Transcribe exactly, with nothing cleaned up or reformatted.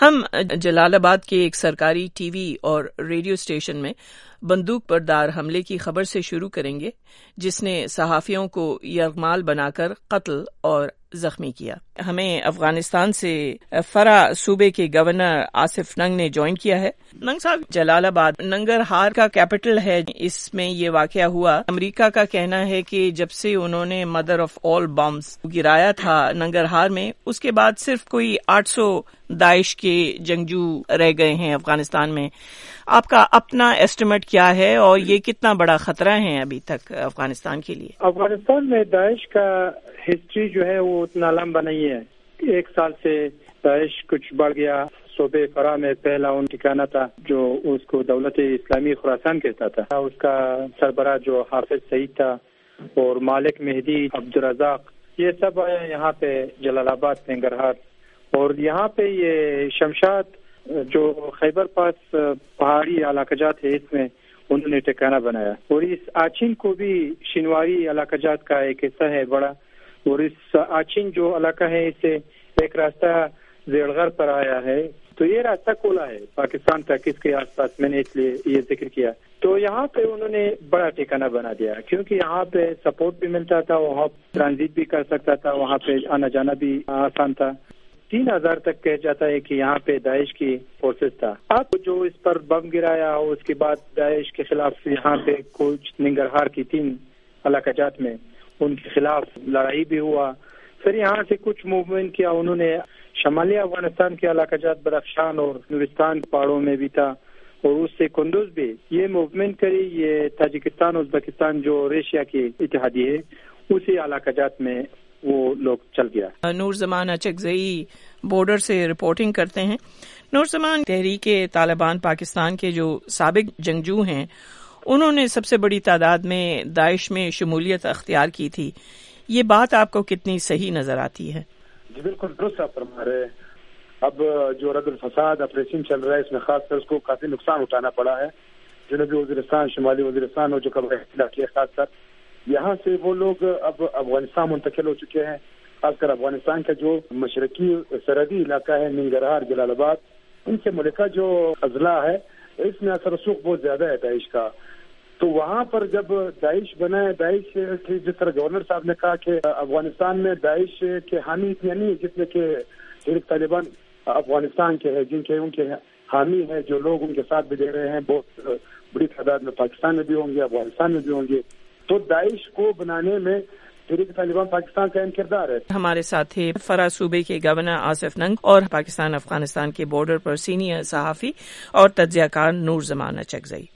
ہم جلال آباد کے ایک سرکاری ٹی وی اور ریڈیو اسٹیشن میں بندوق بردار حملے کی خبر سے شروع کریں گے جس نے صحافیوں کو یرغمال بنا کر قتل اور زخمی کیا۔ ہمیں افغانستان سے فرا صوبے کے گورنر آصف ننگ نے جوائن کیا ہے۔ ننگ صاحب، جلال آباد ننگرہار کا کیپٹل ہے، اس میں یہ واقعہ ہوا۔ امریکہ کا کہنا ہے کہ جب سے انہوں نے مدر آف آل بمز گرایا تھا ننگرہار میں، اس کے بعد صرف کوئی آٹھ سو داعش کے جنگجو رہ گئے ہیں افغانستان میں۔ آپ کا اپنا ایسٹیمیٹ کیا ہے اور یہ کتنا بڑا خطرہ ہے ابھی تک افغانستان کے لیے؟ افغانستان میں داعش کا ہسٹری جو ہے وہ اتنا لمبا نہیں ہے۔ ایک سال سے داعش کچھ بڑھ گیا۔ صوبے فرا میں پہلا ان ٹھکانہ تھا جو اس کو دولت اسلامی خراسان کہتا تھا، اس کا سربراہ جو حافظ سعید تھا اور مالک مہدی عبدالرزاق، یہ سب آئے یہاں پہ جلال آباد ننگرہار، اور یہاں پہ یہ شمشاد جو خیبر پاس پہاڑی علاقہ جات ہے، اس میں انہوں نے ٹھکانہ بنایا، اور اس آچین کو بھی شنواری علاقہ جات کا ایک حصہ ہے بڑا، اور اس آچین جو علاقہ ہے اس سے ایک راستہ زیڑغر پر آیا ہے، تو یہ راستہ کھولا ہے پاکستان تک اس کے آس پاس، میں نے اس لیے یہ ذکر کیا۔ تو یہاں پہ انہوں نے بڑا ٹھکانہ بنا دیا کیونکہ یہاں پہ سپورٹ بھی ملتا تھا، وہاں ٹرانزٹ بھی کر سکتا تھا، وہاں پہ آنا جانا بھی آسان تھا۔ تین ہزار تک کہا جاتا ہے کہ یہاں پہ داعش کی فورسز تھا۔ اب جو اس پر بم گرایا، اس کے بعد داعش کے خلاف یہاں پہ کچھ ننگرہار کی تین علاقہ جات میں ان کے خلاف لڑائی بھی ہوا۔ پھر یہاں سے کچھ موومنٹ کیا انہوں نے، شمالی افغانستان کے علاقہ جات بدخشان اور نورستان پہاڑوں میں بھی تھا، اور اس سے کندوز بھی یہ موومنٹ کری۔ یہ تاجکستان ازبکستان جو ایشیا کی اتحادی ہے، اسی علاقہ جات میں وہ لوگ چل گیا۔ نور زمان اچکزئی بارڈر سے رپورٹنگ کرتے ہیں۔ نور زمان، تحریک طالبان پاکستان کے جو سابق جنگجو ہیں، انہوں نے سب سے بڑی تعداد میں داعش میں شمولیت اختیار کی تھی، یہ بات آپ کو کتنی صحیح نظر آتی ہے؟ جی بالکل درست آپ فرما رہے ہیں۔ اب جو رد الفساد آپریشن چل رہا ہے، اس میں خاص کر اس کو کافی نقصان اٹھانا پڑا ہے۔ جنوبی وزیرستان، شمالی وزیرستان اور جو قبائلی علاقے خاص کر یہاں سے وہ لوگ اب افغانستان منتقل ہو چکے ہیں۔ خاص کر افغانستان کا جو مشرقی سرحدی علاقہ ہے ننگرہار، جلال آباد، ان سے ملکہ جو اضلاع ہے، اس میں اثر و رسوخ بہت زیادہ ہے داعش کا۔ تو وہاں پر جب داعش بنا ہے، داعش کی جس طرح گورنر صاحب نے کہا کہ افغانستان میں داعش کے حامی اتنے نہیں جتنے کہ تحریک طالبان افغانستان کے ہیں، جن کے ان کے حامی ہیں، جو لوگ ان کے ساتھ بھی دے رہے ہیں، بہت بڑی تعداد میں پاکستان میں بھی ہوں گے، افغانستان میں بھی ہوں گے۔ تو داعش کو بنانے میں تحریک طالبان پاکستان کا اہم کردار ہے۔ ہمارے ساتھ تھے فرا صوبے کے گورنر آصف ننگ اور پاکستان افغانستان کے بارڈر پر سینئر صحافی اور تجزیہ کار نور زمان اچکزئی۔